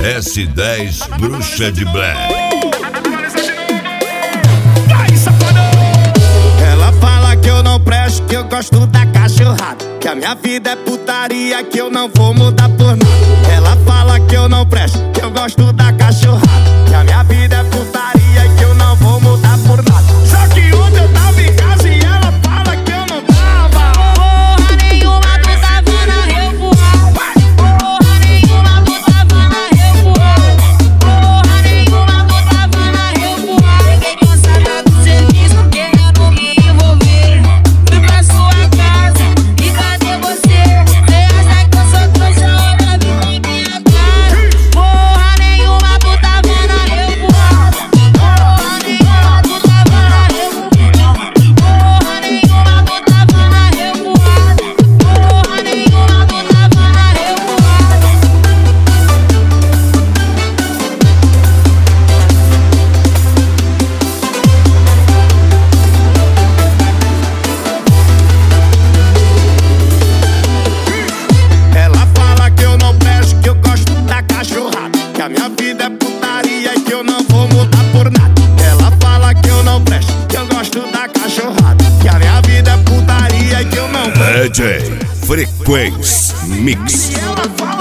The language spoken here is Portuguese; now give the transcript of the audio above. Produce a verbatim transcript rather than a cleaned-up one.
S dez Bruxa de Black. Ela fala que eu não presto, que eu gosto da cachorrada, que a minha vida é putaria, que eu não vou mudar por nada. Ela fala que eu não presto, que eu gosto da cachorrada, que a minha vida é putaria e que eu não vou mudar por nada. Só que ontem eu tava em casa e ela fala que eu não tava. Porra nenhuma, tu tava na revoada. Porra nenhuma, tu tava na revoada. Porra nenhuma, tu tava na revoada. Fiquei cansada do serviço, querendo me envolver. Fui pra sua casa e cadê você? Você acha que eu sou trouxa, olha bem na minha cara. Porra nenhuma, tu tava na revoada. Porra nenhuma, tu tava na revoada. Porra nenhuma, tu tava na revoada. Porra nenhuma, tu tava na revoada. Ela fala que eu não presto, que eu gosto da cachorrada, que a minha vida é putaria e que eu não vou mudar por nada. Ela fala que eu não presto, que eu gosto da cachorrada, que a minha vida é putaria e que eu não vou. D J Frequência Mix. Ela fala